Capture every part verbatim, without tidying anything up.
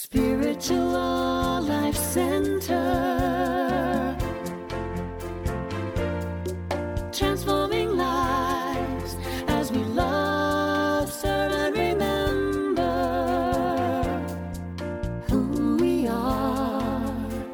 Spiritual Life Center, transforming lives as we love, serve, and remember who we are.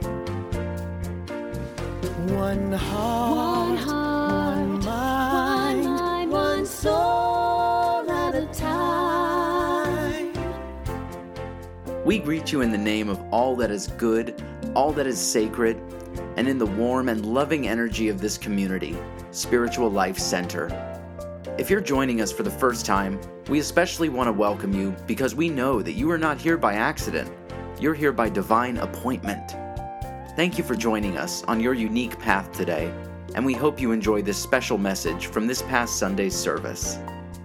One heart, one, heart, one mind, one, mind, one soul at a time. We greet you in the name of all that is good, all that is sacred, and in the warm and loving energy of this community, Spiritual Life Center. If you're joining us for the first time, we especially want to welcome you because we know that you are not here by accident. You're here by divine appointment. Thank you for joining us on your unique path today, and we hope you enjoy this special message from this past Sunday's service.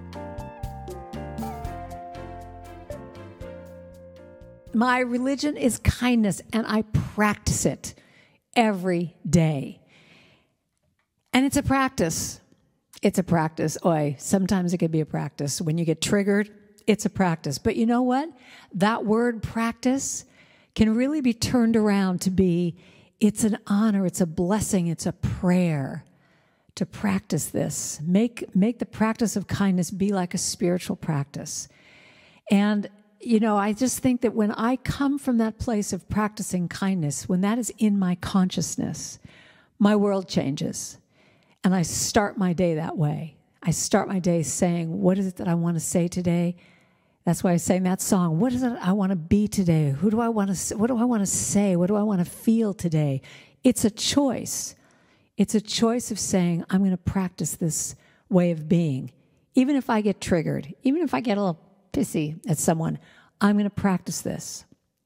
My religion is kindness, and I practice it every day. And it's a practice. It's a practice. Oy, sometimes it could be a practice. When you get triggered, it's a practice. But you know what? That word practice can really be turned around to be, it's an honor, it's a blessing, it's a prayer to practice this. Make, make the practice of kindness be like a spiritual practice. And you know, I just think that when I come from that place of practicing kindness, when that is in my consciousness, my world changes. And I start my day that way. I start my day saying, what is it that I want to say today? That's why I sang that song. What is it I want to be today? Who do I want to, what do I want to say? What do I want to feel today? It's a choice. It's a choice of saying, I'm going to practice this way of being. Even if I get triggered, even if I get a little pissy at someone, I'm going to practice this.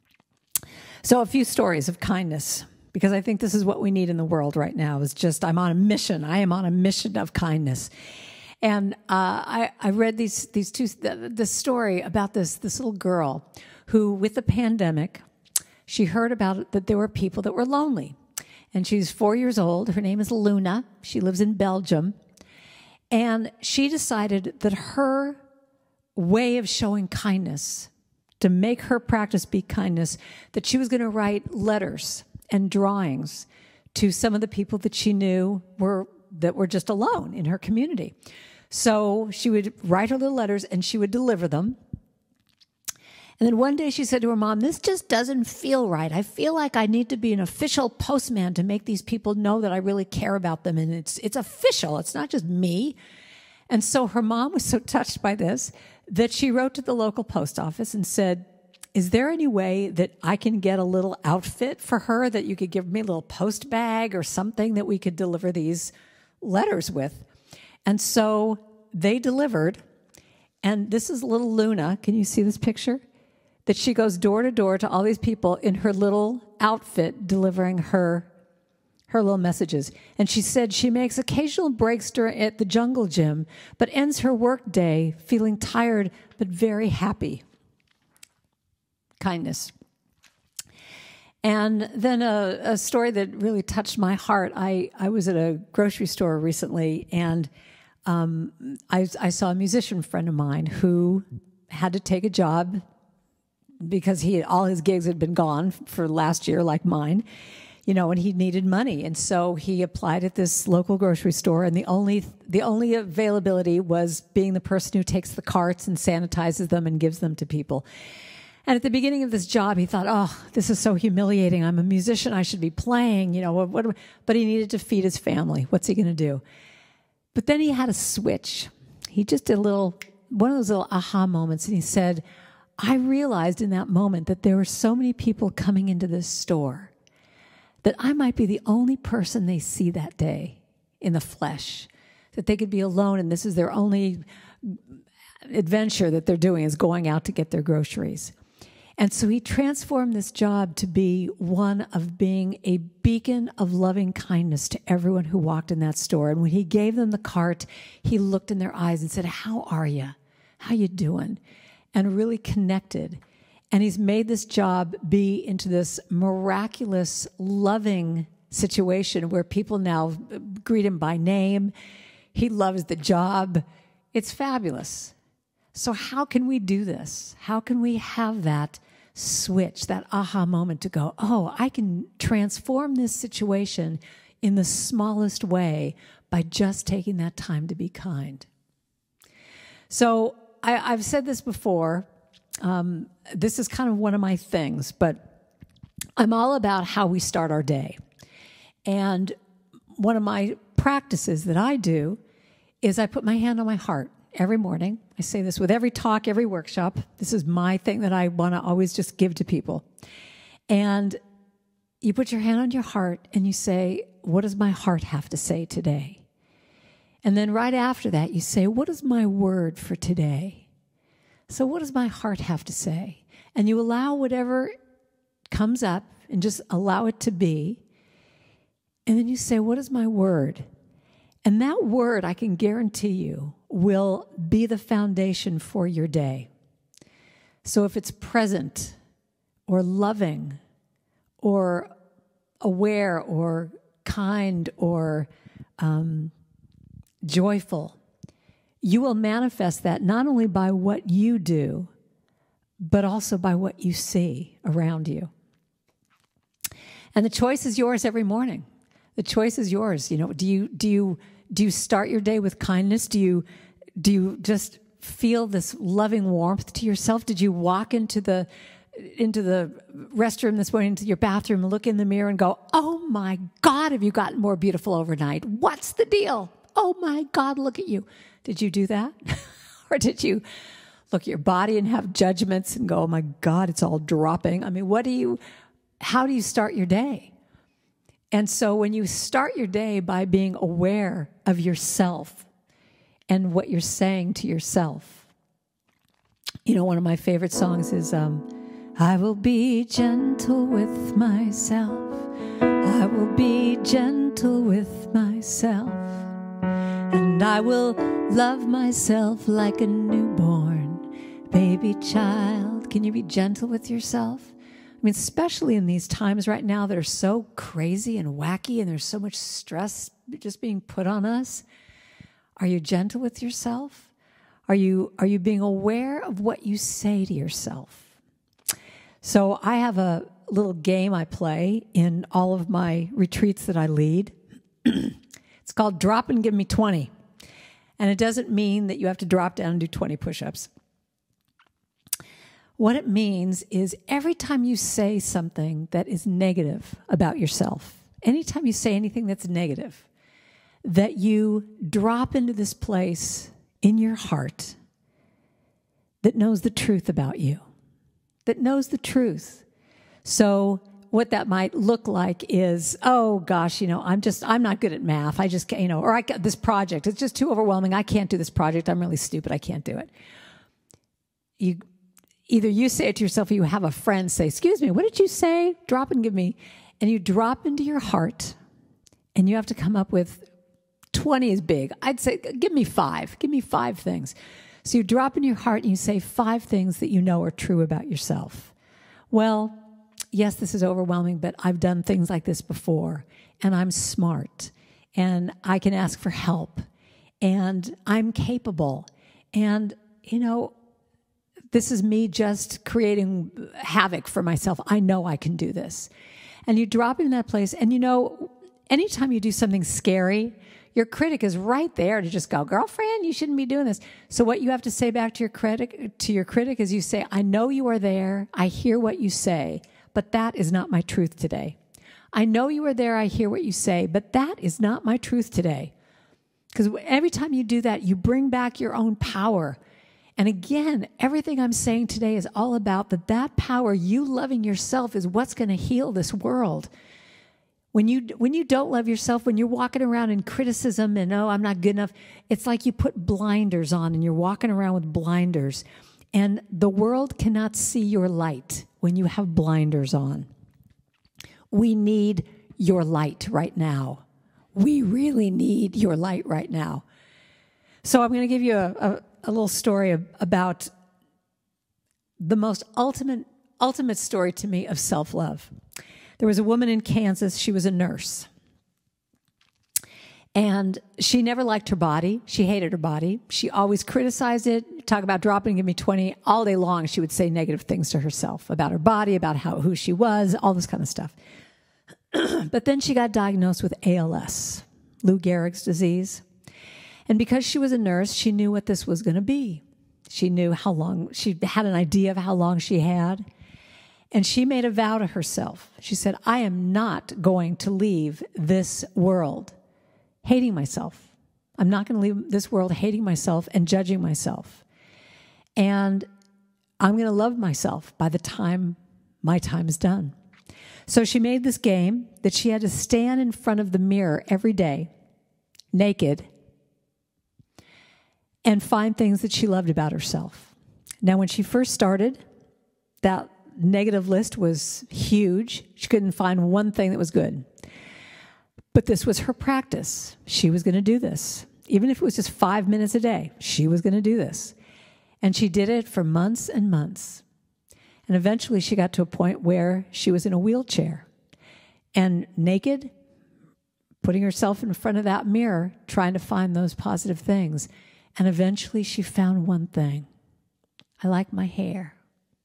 So a few stories of kindness, because I think this is what we need in the world right now, is just, I'm on a mission. I am on a mission of kindness. And uh, I, I read these these two, the, the story about this, this little girl who, with the pandemic, she heard about it, that there were people that were lonely. And she's four years old. Her name is Luna. She lives in Belgium. And she decided that her way of showing kindness, to make her practice be kindness, that she was going to write letters and drawings to some of the people that she knew were that were just alone in her community. So she would write her little letters and she would deliver them. And then one day she said to her mom, this just doesn't feel right. I feel like I need to be an official postman to make these people know that I really care about them. And it's it's official. It's not just me. And so her mom was so touched by this that she wrote to the local post office and said, is there any way that I can get a little outfit for her, that you could give me a little post bag or something that we could deliver these letters with? And so they delivered. And this is little Luna. Can you see this picture? That she goes door to door to all these people in her little outfit delivering her her little messages. And she said she makes occasional breaks during, at the jungle gym, but ends her work day feeling tired but very happy. Kindness. And then a, a story that really touched my heart. I, I was at a grocery store recently, and um, I, I saw a musician friend of mine who had to take a job because he all his gigs had been gone for last year, like mine. You know, and he needed money. And so he applied at this local grocery store, and the only the only availability was being the person who takes the carts and sanitizes them and gives them to people. And at the beginning of this job, he thought, oh, this is so humiliating. I'm a musician. I should be playing, you know. What, what, but he needed to feed his family. What's he going to do? But then he had a switch. He just did a little, one of those little aha moments, and he said, I realized in that moment that there were so many people coming into this store that I might be the only person they see that day in the flesh, that they could be alone and this is their only adventure that they're doing is going out to get their groceries. And so he transformed this job to be one of being a beacon of loving kindness to everyone who walked in that store. And when he gave them the cart, he looked in their eyes and said, how are you? How you doing? And really connected. And he's made this job be into this miraculous, loving situation where people now greet him by name. He loves the job. It's fabulous. So how can we do this? How can we have that switch, that aha moment to go, oh, I can transform this situation in the smallest way by just taking that time to be kind. So I, I've said this before. Um, this is kind of one of my things, but I'm all about how we start our day. And one of my practices that I do is I put my hand on my heart every morning. I say this with every talk, every workshop. This is my thing that I want to always just give to people. And you put your hand on your heart and you say, what does my heart have to say today? And then right after that, you say, what is my word for today? So what does my heart have to say? And you allow whatever comes up and just allow it to be. And then you say, what is my word? And that word, I can guarantee you, will be the foundation for your day. So if it's present or loving or aware or kind or um, joyful, you will manifest that not only by what you do, but also by what you see around you. And the choice is yours every morning. The choice is yours. You know, do you do you do you start your day with kindness? Do you do you just feel this loving warmth to yourself? Did you walk into the into the restroom this morning, into your bathroom, and look in the mirror and go, "Oh my God, have you gotten more beautiful overnight? What's the deal? Oh my God, look at you." Did you do that? Or did you look at your body and have judgments and go, "Oh my God, it's all dropping"? I mean, what do you, how do you start your day? And so when you start your day by being aware of yourself and what you're saying to yourself, you know, one of my favorite songs is, um, I will be gentle with myself. I will be gentle with myself. And I will love myself like a newborn baby child. Can you be gentle with yourself? I mean, especially in these times right now that are so crazy and wacky and there's so much stress just being put on us. Are you gentle with yourself? Are you, are you being aware of what you say to yourself? So I have a little game I play in all of my retreats that I lead. It's called Drop and Give Me twenty. And it doesn't mean that you have to drop down and do twenty push-ups. What it means is every time you say something that is negative about yourself, anytime you say anything that's negative, that you drop into this place in your heart that knows the truth about you, that knows the truth. So what that might look like is, oh gosh, you know, I'm just, I'm not good at math. I just can't, you know, or I got this project. It's just too overwhelming. I can't do this project. I'm really stupid. I can't do it. You, either you say it to yourself or you have a friend say, excuse me, what did you say? Drop and give me. And you drop into your heart and you have to come up with twenty is big. I'd say, give me five. Give me five things. So you drop in your heart and you say five things that you know are true about yourself. Well, yes, this is overwhelming, but I've done things like this before, and I'm smart, and I can ask for help, and I'm capable, and, you know, this is me just creating havoc for myself. I know I can do this. And you drop in that place, and, you know, anytime you do something scary, your critic is right there to just go, girlfriend, you shouldn't be doing this. So what you have to say back to your critic, to your critic is you say, I know you are there. I hear what you say. But that is not my truth today. I know you are there, I hear what you say, but that is not my truth today. Because every time you do that, you bring back your own power. And again, everything I'm saying today is all about that that power, you loving yourself, is what's going to heal this world. When you when you don't love yourself, when you're walking around in criticism and, oh, I'm not good enough, it's like you put blinders on and you're walking around with blinders. And the world cannot see your light when you have blinders on. We need your light right now. We really need your light right now. So I'm going to give you a, a, a little story about the most ultimate, ultimate story to me of self-love. There was a woman in Kansas. She was a nurse. And she never liked her body. She hated her body. She always criticized it, talk about dropping, give me twenty. All day long, she would say negative things to herself about her body, about how who she was, all this kind of stuff. But then she got diagnosed with A L S, Lou Gehrig's disease. And because she was a nurse, she knew what this was going to be. She knew how long, she had an idea of how long she had. And she made a vow to herself. She said, I am not going to leave this world hating myself. I'm not going to leave this world hating myself and judging myself. And I'm going to love myself by the time my time is done. So she made this game that she had to stand in front of the mirror every day, naked, and find things that she loved about herself. Now, when she first started, that negative list was huge. She couldn't find one thing that was good. But this was her practice. She was going to do this. Even if it was just five minutes a day, she was going to do this. And she did it for months and months. And eventually she got to a point where she was in a wheelchair and naked, putting herself in front of that mirror, trying to find those positive things. And eventually she found one thing. I like my hair.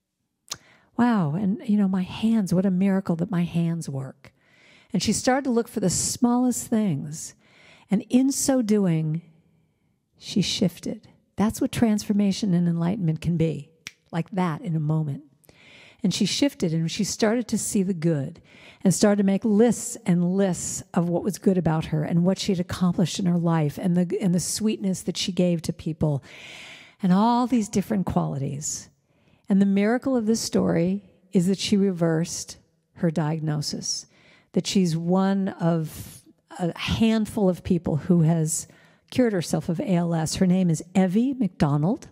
Wow, and you know, my hands, what a miracle that my hands work. And she started to look for the smallest things. And in so doing, she shifted. That's what transformation and enlightenment can be, like that in a moment. And she shifted and she started to see the good and started to make lists and lists of what was good about her and what she had accomplished in her life and the, and the sweetness that she gave to people and all these different qualities. And the miracle of this story is that she reversed her diagnosis, that she's one of a handful of people who has cured herself of A L S. Her name is Evie McDonald.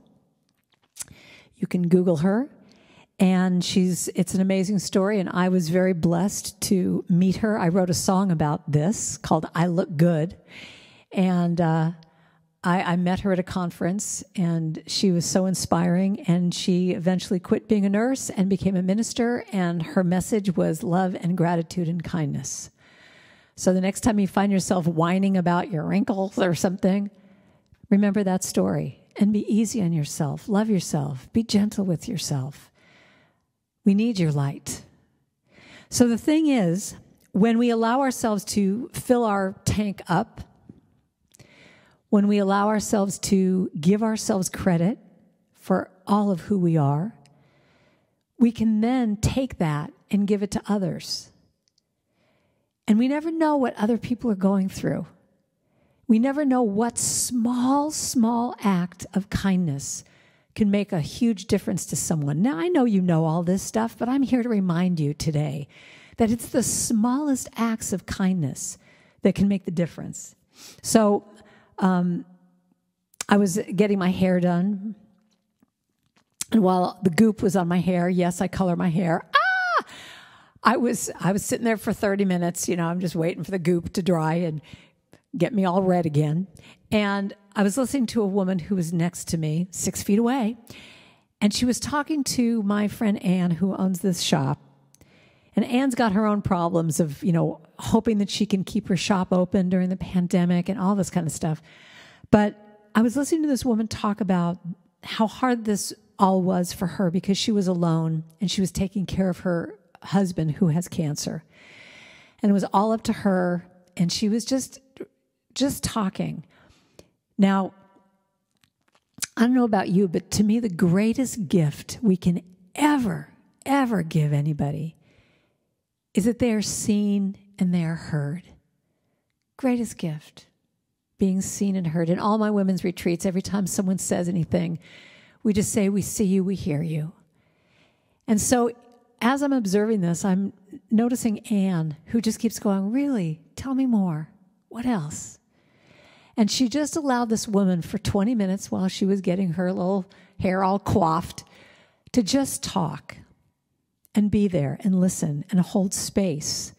You can Google her. And she's, it's an amazing story, and I was very blessed to meet her. I wrote a song about this called I Look Good. And uh, I, I met her at a conference, and she was so inspiring, and she eventually quit being a nurse and became a minister, and her message was love and gratitude and kindness. So the next time you find yourself whining about your wrinkles or something, remember that story, and be easy on yourself. Love yourself. Be gentle with yourself. We need your light. So the thing is, when we allow ourselves to fill our tank up, when we allow ourselves to give ourselves credit for all of who we are, we can then take that and give it to others. And we never know what other people are going through. We never know what small, small act of kindness can make a huge difference to someone. Now, I know you know all this stuff, but I'm here to remind you today that it's the smallest acts of kindness that can make the difference. So um, I was getting my hair done, and while the goop was on my hair, yes, I color my hair. Ah! I was I was sitting there for thirty minutes. You know, I'm just waiting for the goop to dry and get me all red again. And I was listening to a woman who was next to me, six feet away, and she was talking to my friend Anne, who owns this shop. And Anne's got her own problems of, you know, hoping that she can keep her shop open during the pandemic and all this kind of stuff. But I was listening to this woman talk about how hard this all was for her because she was alone and she was taking care of her husband who has cancer. And it was all up to her, and she was just just talking. Now, I don't know about you, but to me, the greatest gift we can ever, ever give anybody is that they are seen and they are heard. Greatest gift, being seen and heard. In all my women's retreats, every time someone says anything, we just say, we see you, we hear you. And so as I'm observing this, I'm noticing Anne, who just keeps going, really, tell me more. What else? And she just allowed this woman for twenty minutes while she was getting her little hair all coiffed to just talk and be there and listen and hold space.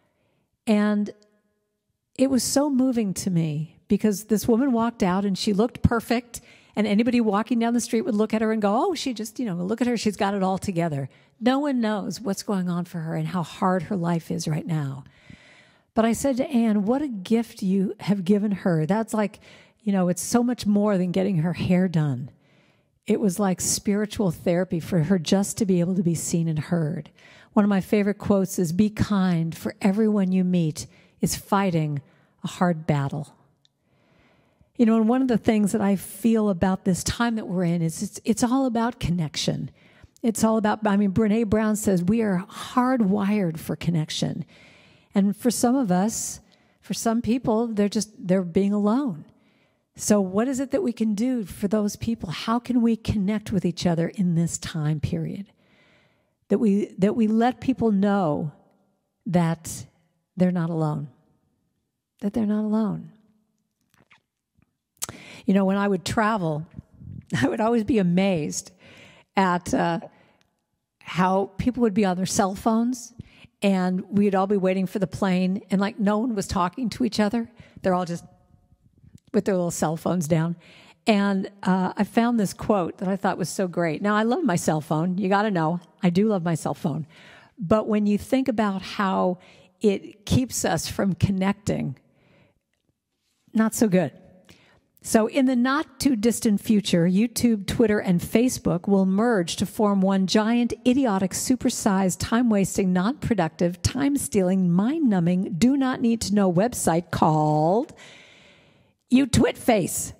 And it was so moving to me because this woman walked out and she looked perfect, and anybody walking down the street would look at her and go, oh, she just, you know, look at her, she's got it all together. No one knows what's going on for her and how hard her life is right now. But I said to Anne, what a gift you have given her. That's like, you know, it's so much more than getting her hair done. it was like spiritual therapy for her just to be able to be seen and heard. One of my favorite quotes is, "Be kind, for everyone you meet is fighting a hard battle." You know, and one of the things that I feel about this time that we're in is it's, it's all about connection. It's all about, I mean, Brene Brown says we are hardwired for connection. And for some of us, for some people, they're just, they're being alone. So what is it that we can do for those people? How can we connect with each other in this time period? That we, that we let people know that they're not alone. That they're not alone. You know, when I would travel, I would always be amazed at uh, how people would be on their cell phones, and we'd all be waiting for the plane, and like no one was talking to each other. They're all just with their little cell phones down. And uh, I found this quote that I thought was so great. Now, I love my cell phone. You got to know, I do love my cell phone. But when you think about how it keeps us from connecting, not so good. So in the not-too-distant future, YouTube, Twitter, and Facebook will merge to form one giant, idiotic, supersized, time-wasting, non-productive, time-stealing, mind-numbing, do-not-need-to-know website called YouTwitFace.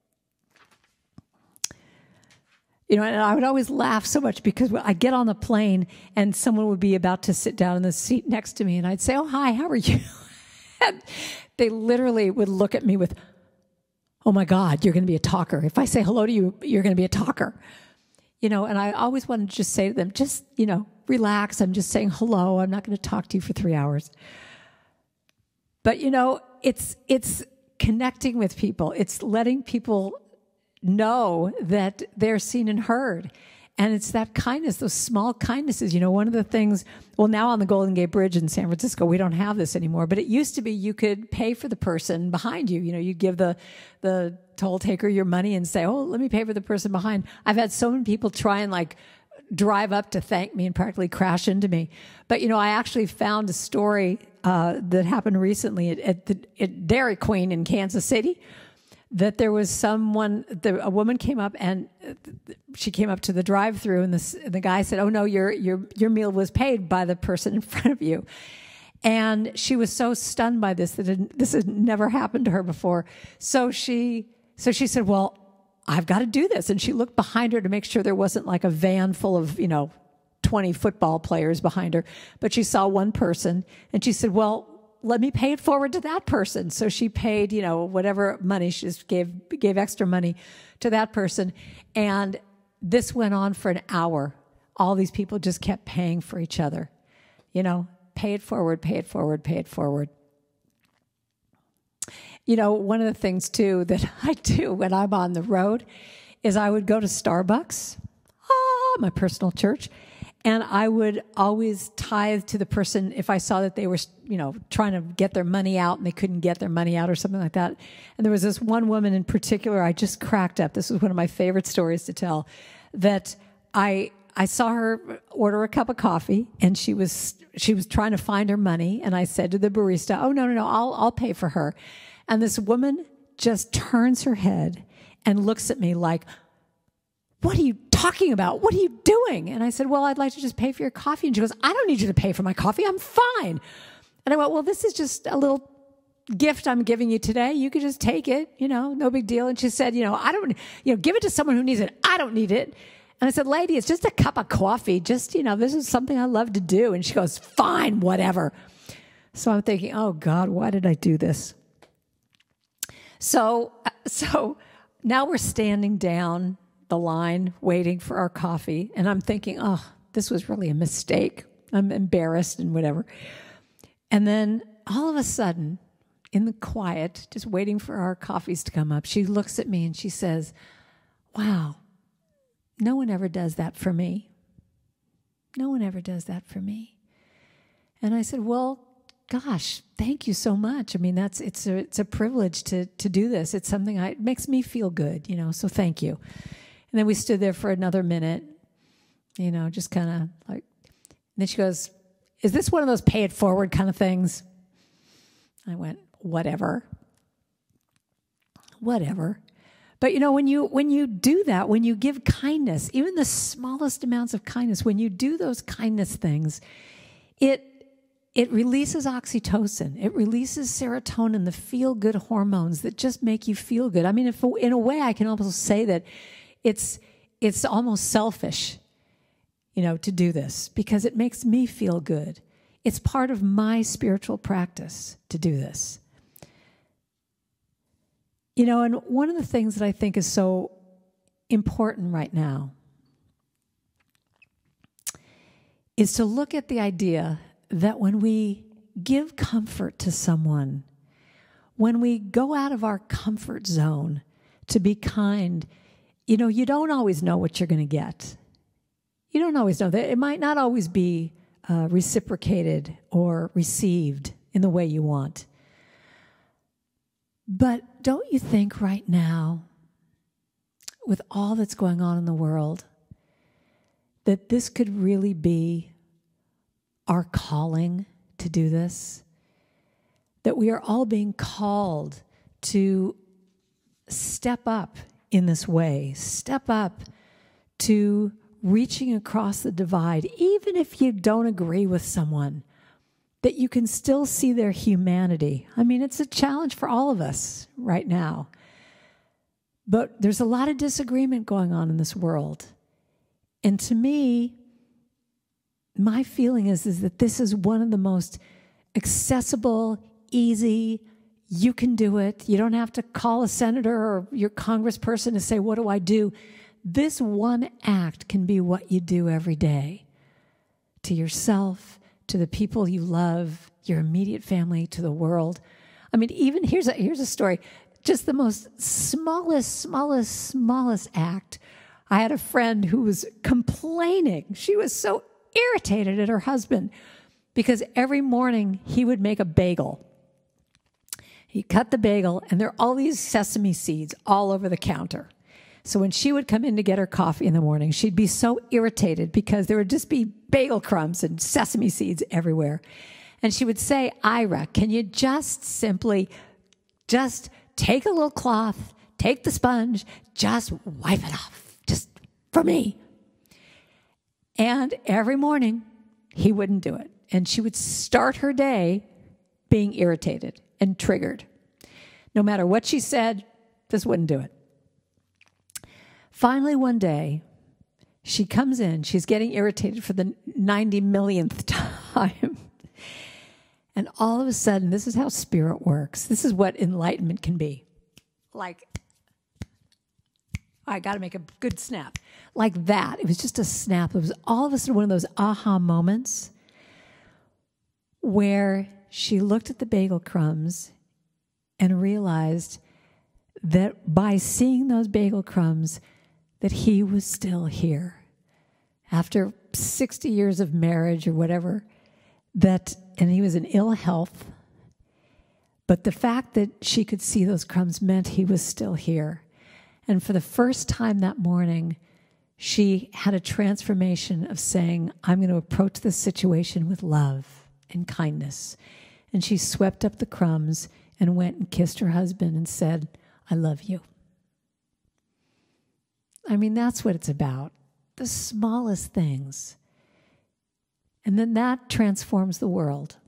You know, and I would always laugh so much because I'd get on the plane and someone would be about to sit down in the seat next to me, and I'd say, "Oh, hi, how are you?" And they literally would look at me with, "Oh my God, you're going to be a talker. If I say hello to you, you're going to be a talker." You know, and I always wanted to just say to them, just, you know, relax. I'm just saying hello. I'm not going to talk to you for three hours. But, you know, it's it's connecting with people. It's letting people know that they're seen and heard. And it's that kindness, those small kindnesses. You know, one of the things, well, now on the Golden Gate Bridge in San Francisco, we don't have this anymore, but it used to be you could pay for the person behind you. You know, you give the, the toll taker your money and say, "Oh, let me pay for the person behind." I've had so many people try and like drive up to thank me and practically crash into me. But, you know, I actually found a story uh, that happened recently at, at, the, at Dairy Queen in Kansas City, that there was someone, the, a woman came up and she came up to the drive-through, and this, the guy said, "Oh no, your your your meal was paid by the person in front of you." And she was so stunned by this that it, this had never happened to her before. So she so she said, "Well, I've got to do this." And she looked behind her to make sure there wasn't like a van full of, you know, twenty football players behind her. But she saw one person, and she said, "Well, let me pay it forward to that person." So she paid, you know, whatever money, she just gave gave extra money to that person. And this went on for an hour. All these people just kept paying for each other. You know, pay it forward, pay it forward, pay it forward. You know, one of the things, too, that I do when I'm on the road is I would go to Starbucks, ah, my personal church, and I would always tithe to the person if I saw that they were, you know, trying to get their money out and they couldn't get their money out or something like that. And there was this one woman in particular, I just cracked up. This was one of my favorite stories to tell, that I I saw her order a cup of coffee, and she was she was trying to find her money. And I said to the barista, "Oh, no, no, no, I'll I'll pay for her." And this woman just turns her head and looks at me like, "What are you talking about? What are you doing?" And I said, "Well, I'd like to just pay for your coffee." And she goes, "I don't need you to pay for my coffee. I'm fine." And I went, "Well, this is just a little gift I'm giving you today. You could just take it, you know, no big deal." And she said, "You know, I don't, you know, give it to someone who needs it. I don't need it." And I said, "Lady, it's just a cup of coffee. Just, you know, this is something I love to do." And she goes, "Fine, whatever." So I'm thinking, oh God, why did I do this? So, so now we're standing down the line waiting for our coffee. And I'm thinking, oh, this was really a mistake. I'm embarrassed and whatever. And then all of a sudden, in the quiet, just waiting for our coffees to come up, she looks at me and she says, "Wow, no one ever does that for me. No one ever does that for me." And I said, "Well, gosh, thank you so much. I mean, that's it's a it's a privilege to to do this. It's something I, it makes me feel good, you know. So thank you." And then we stood there for another minute, you know, just kind of like. And then she goes, "Is this one of those pay it forward kind of things?" I went, "Whatever, whatever." But you know, when you when you do that, when you give kindness, even the smallest amounts of kindness, when you do those kindness things, it it releases oxytocin, it releases serotonin, the feel-good hormones that just make you feel good. I mean, if, in a way, I can almost say that it's it's almost selfish, you know, to do this because it makes me feel good. It's part of my spiritual practice to do this. You know, and one of the things that I think is so important right now is to look at the idea that when we give comfort to someone, when we go out of our comfort zone to be kind, you know, you don't always know what you're going to get. You don't always know that. It might not always be uh, reciprocated or received in the way you want. But don't you think right now, with all that's going on in the world, that this could really be our calling to do this? That we are all being called to step up in this way, step up to reaching across the divide, even if you don't agree with someone, that you can still see their humanity. I mean, it's a challenge for all of us right now. But there's a lot of disagreement going on in this world. And to me, my feeling is, is that this is one of the most accessible, easy, you can do it. You don't have to call a senator or your congressperson to say, what do I do? This one act can be what you do every day to yourself, to the people you love, your immediate family, to the world. I mean, even here's a, here's a story. Just the most smallest, smallest, smallest act. I had a friend who was complaining. She was so irritated at her husband because every morning he would make a bagel. He cut the bagel, and there are all these sesame seeds all over the counter. So when she would come in to get her coffee in the morning, she'd be so irritated because there would just be bagel crumbs and sesame seeds everywhere. And she would say, Ira, can you just simply just take a little cloth, take the sponge, just wipe it off, just for me. And every morning, he wouldn't do it. And she would start her day being irritated and triggered. No matter what she said, just wouldn't do it. Finally, one day, she comes in. She's getting irritated for the ninety millionth time. And all of a sudden, this is how spirit works. This is what enlightenment can be. Like, I got to make a good snap. Like that. It was just a snap. It was all of a sudden one of those aha moments where she looked at the bagel crumbs and realized that by seeing those bagel crumbs, that he was still here. After sixty years of marriage or whatever, that, and he was in ill health, but the fact that she could see those crumbs meant he was still here. And for the first time that morning, she had a transformation of saying, I'm going to approach this situation with love and kindness. And she swept up the crumbs and went and kissed her husband and said, I love you. I mean, that's what it's about. The smallest things. And then that transforms the world.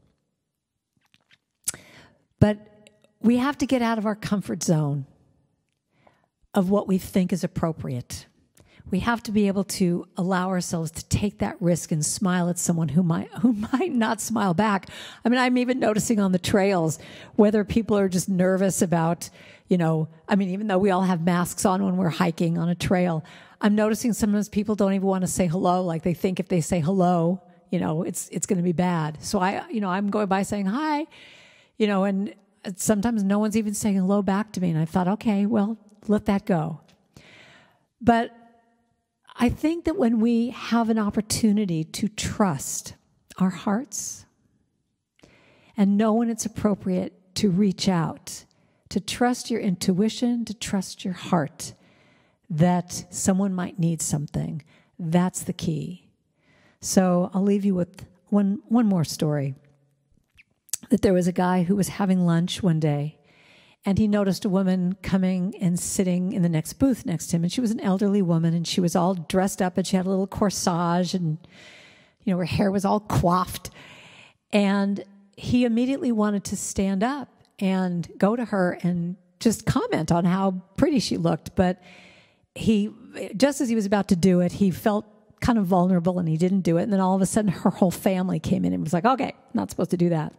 But we have to get out of our comfort zone of what we think is appropriate. We have to be able to allow ourselves to take that risk and smile at someone who might who might not smile back. I mean, I'm even noticing on the trails whether people are just nervous about, you know, I mean, even though we all have masks on when we're hiking on a trail, I'm noticing sometimes people don't even want to say hello. Like they think if they say hello, you know, it's it's going to be bad. So I, you know, I'm going by saying hi, you know, and sometimes no one's even saying hello back to me. And I thought, okay, well, let that go. But I think that when we have an opportunity to trust our hearts and know when it's appropriate to reach out, to trust your intuition, to trust your heart, that someone might need something, that's the key. So I'll leave you with one, one more story. That there was a guy who was having lunch one day, And he noticed a woman coming and sitting in the next booth next to him. And she was an elderly woman, and she was all dressed up, and she had a little corsage, and, you know, her hair was all coiffed. And he immediately wanted to stand up and go to her and just comment on how pretty she looked. But he, just as he was about to do it, he felt kind of vulnerable, and he didn't do it. And then all of a sudden, her whole family came in and was like, okay, not supposed to do that.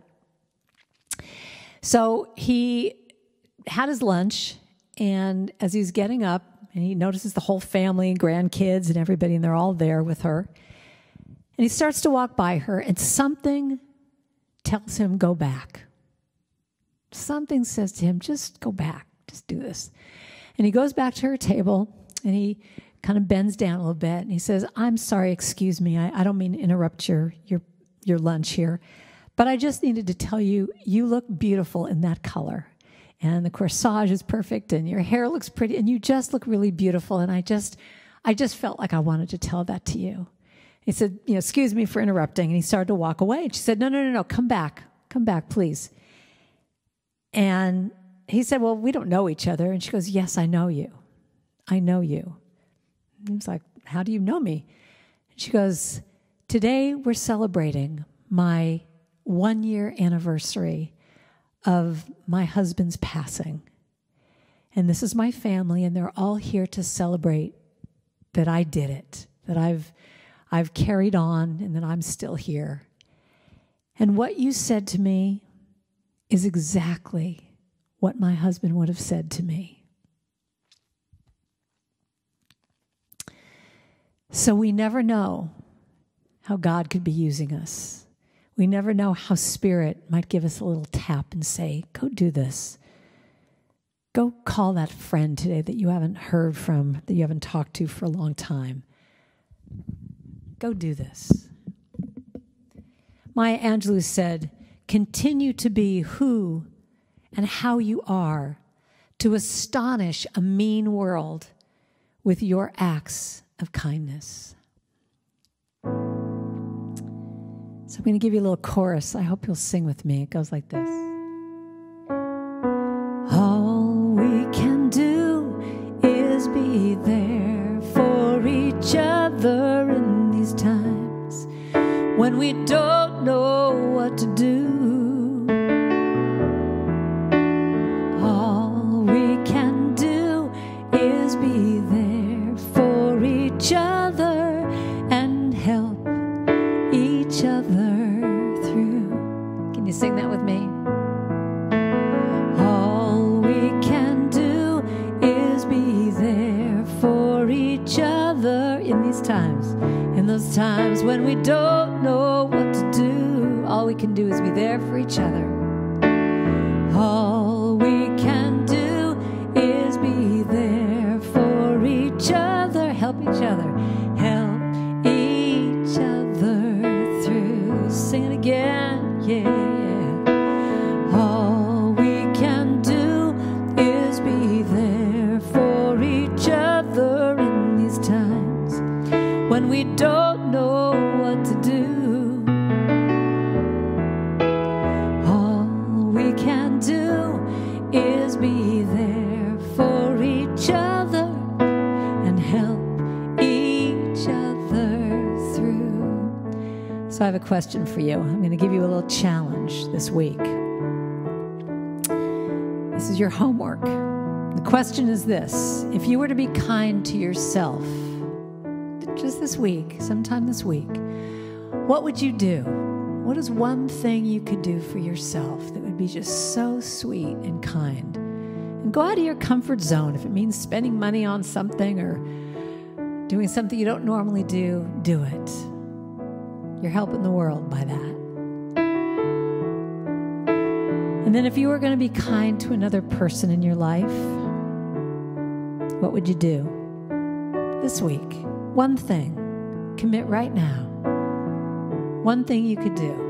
So he had his lunch, and as he's getting up, and he notices the whole family, grandkids, and everybody, and they're all there with her. And he starts to walk by her, and something tells him, go back. Something says to him, just go back, just do this. And he goes back to her table, and he kind of bends down a little bit, and he says, I'm sorry, excuse me, I, I don't mean to interrupt your, your, your lunch here, but I just needed to tell you, you look beautiful in that color. And the corsage is perfect, and your hair looks pretty, and you just look really beautiful. And I just, I just felt like I wanted to tell that to you. He said, you know, excuse me for interrupting. And he started to walk away. And she said, no, no, no, no, come back. Come back, please. And he said, well, we don't know each other. And she goes, yes, I know you. I know you. And he was like, how do you know me? And she goes, today we're celebrating my one-year anniversary of my husband's passing. And this is my family, and they're all here to celebrate that I did it, that I've I've carried on, and that I'm still here. And what you said to me is exactly what my husband would have said to me. So we never know how God could be using us. We never know how Spirit might give us a little tap and say, go do this. Go call that friend today that you haven't heard from, that you haven't talked to for a long time. Go do this. Maya Angelou said, continue to be who and how you are, to astonish a mean world with your acts of kindness. So I'm going to give you a little chorus. I hope you'll sing with me. It goes like this. All we can do is be there for each other in these times when we don't know what to do. All we can do is be there for each other and help each other through. Can you sing that with me? All we can do is be there for each other in these times, in those times when we don't know what to do. All we can do is be there for each other. All we can do is be there for each other, help each other, help each other through. Sing it again, yeah, yeah. All we can do is be there for each other in these times when we don't know what to do. All we can do is be there for each other and help each other through. So I have a question for you. I'm going to give you a little challenge this week. This is your homework. The question is this: if you were to be kind to yourself just this week, sometime this week, what would you do? What is one thing you could do for yourself that would be just so sweet and kind? And go out of your comfort zone. If it means spending money on something or doing something you don't normally do, do it. You're helping the world by that. And then if you were going to be kind to another person in your life, what would you do this week? One thing. Commit right now. One thing you could do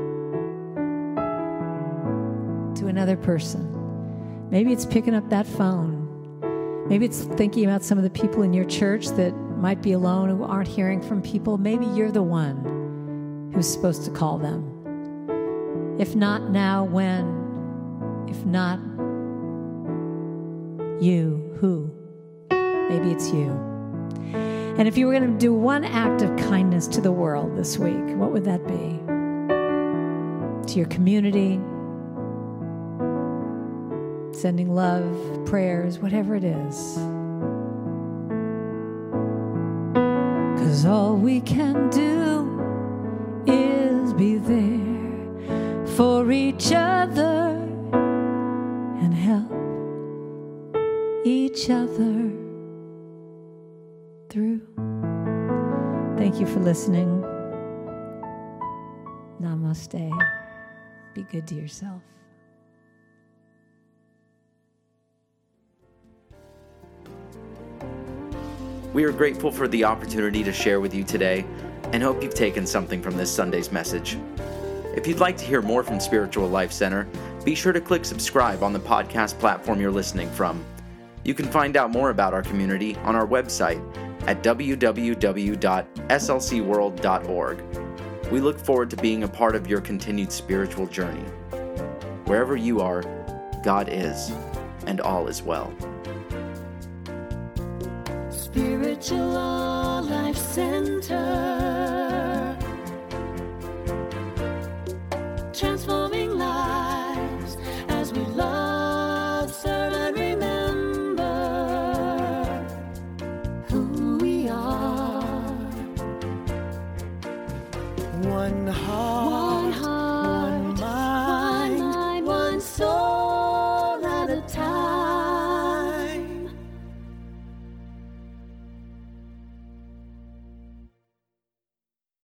to another person. Maybe it's picking up that phone. Maybe it's thinking about some of the people in your church that might be alone, who aren't hearing from people. Maybe you're the one who's supposed to call them. If not now, when? If not You, who? Maybe it's you. And if you were going to do one act of kindness to the world this week, what would that be? To your community, sending love, prayers, whatever it is. 'Cause all we can do is be there for each other and help each other through. Thank you for listening. Namaste. Be good to yourself. We are grateful for the opportunity to share with you today and hope you've taken something from this Sunday's message. If you'd like to hear more from Spiritual Life Center, be sure to click subscribe on the podcast platform you're listening from. You can find out more about our community on our website at w w w dot s l c world dot org. We look forward to being a part of your continued spiritual journey. Wherever you are, God is, and all is well. Spiritual Life Center.